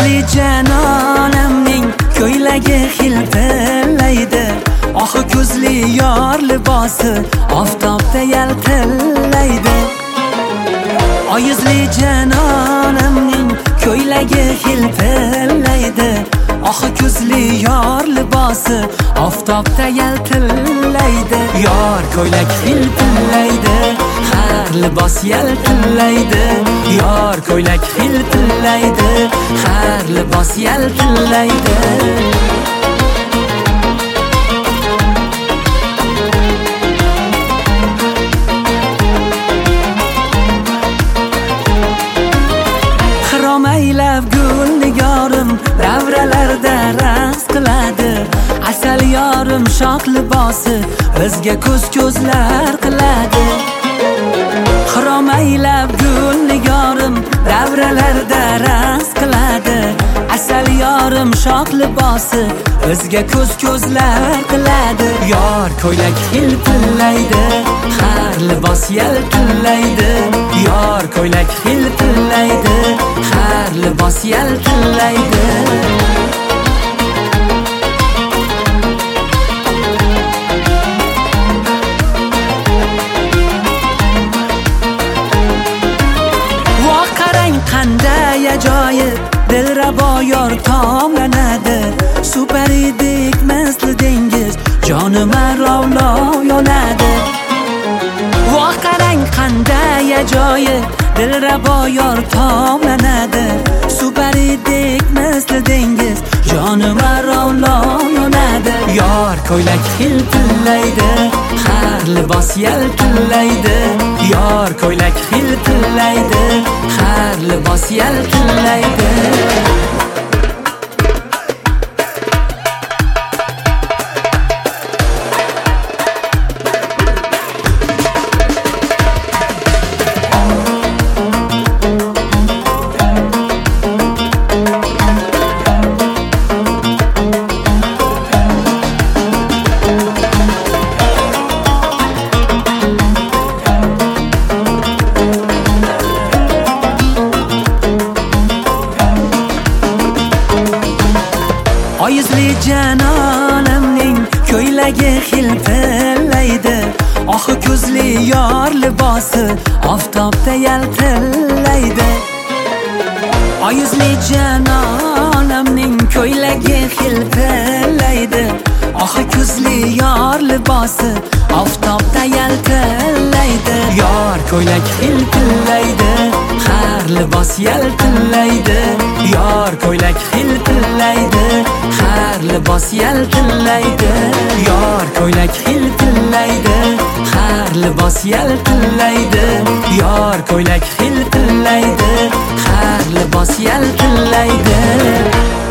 Oyizli janonimning ko'ylagi hilpillaydi, oxi ko'zli yor libosi oftobda yaltillaydi. Oyizli janonimning ko'ylagi hilpillaydi, oxi ko'zli yor libosi oftobda yaltillaydi. Yor ko'ylak hilpillaydi, har libos yaltillaydi. Yor ko'ylak hilpillaydi, har libos yaltillaydi. Aylab gul nigorim davralarda raqs qiladi. Asal yorim shoh libosi bizga ko'z-ko'zlar qiladi. Xirom aylab gul nigorim davralarda raqs qiladi. Asal yorim shoh libosi bizga ko'z-ko'zlar qiladi. Yor ko'ylak hilpillaydi, har libos yaltillaydi. Yor ko'ylak hilpillaydi, har libos yaltillaydi. Voh qarang qanday ajoyib, dilrabo yor tomlanadi. Superidek misli dengiz, jonim arovlo yonadi. Voh qarang qanday ajoyib, dilrabo yor tomlanadi. Superidek misli dengiz, jonim arovlo yonadi. Yor ko'ylak hilpillaydi, har libos yaltillaydi. Yor ko'ylak hilpillaydi, har libos yaltillaydi. Oyizli janonimning ko'ylagi hilpillaydi, oxi ko'zli yor libosi oftobda yaltillaydi. Oyizli janonimning ko'ylagi hilpillaydi, oxi ko'zli yor libosi oftobda yaltillaydi. Yor ko'ylak hilpillaydi, har libos yaltillaydi. Yor ko'ylak hilpillaydi, har libos yaltillaydi. Yor ko'ylak hilpillaydi, har libos yaltillaydi. Yor ko'ylak hilpillaydi, har libos yaltillaydi.